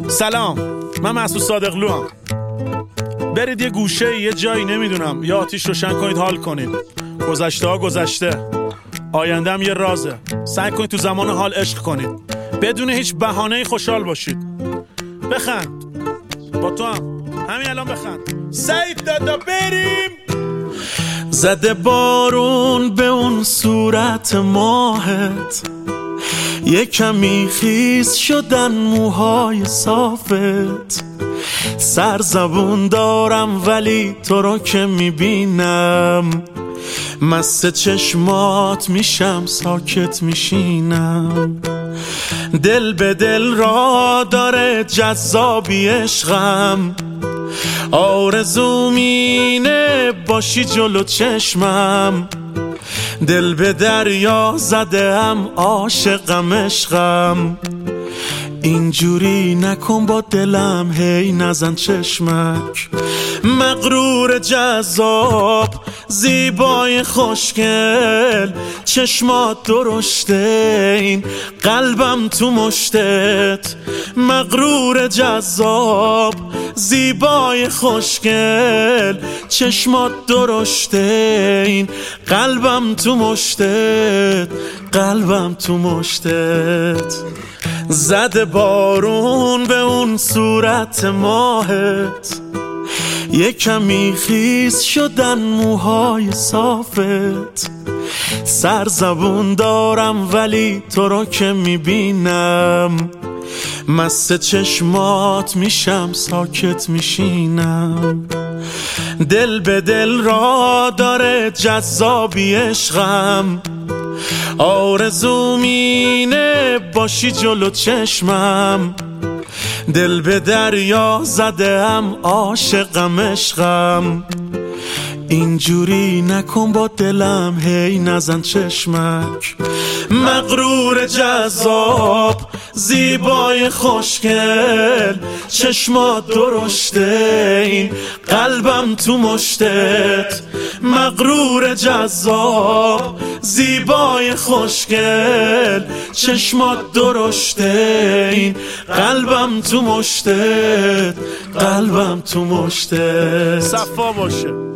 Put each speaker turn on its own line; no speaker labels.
سلام، من مسعود صادقلو هم. برید یه گوشه یه جایی نمیدونم یا آتیش روشن کنید حال کنید. گذشته ها گذشته، آینده هم یه رازه. سعی کنید تو زمان حال عشق کنید، بدون هیچ بهانه‌ای خوشحال باشید. بخند، با تو هم همین الان بخند. سعید دادا بریم. زده بارون به اون صورت ماهت، یه کمی خیس شدن موهای صافت. سرزبون دارم ولی تو رو که میبینم، مست چشمات میشم ساکت میشینم. دل به دل را داره جذابی عشقم، آرزوم اینه باشی جلو چشمم. دل به دریا زده هم عاشقم عشقم، اینجوری نکن با دلم هی نزن چشمک. مغرور جذاب زیبای خوشگل، چشمات درشته این قلبم تو مشتت. مغرور جذاب زیبای خوشگل، چشمات درشته این قلبم تو مشتت. قلبم تو مشتت. زده بارون به اون صورت ماهت، یه کمی خیس شدن موهای صافت. سرزبون دارم ولی تو رو که میبینم، مست چشمات میشم ساکت میشینم. دل به دل را داره جذابی عشقم، آرزوم اینه باشی جلو چشمم. دل به دریا زده هم عاشقم عشقم، اینجوری نکن با دلم هی نزن چشمک. مغرور جذاب زیبای خوشگل، چشمات درشته این قلبم تو مشتت. مغرور جذاب زیبای خوشگل، چشمات درشته این قلبم تو مشتت. قلبم تو مشتت. صفا باشه.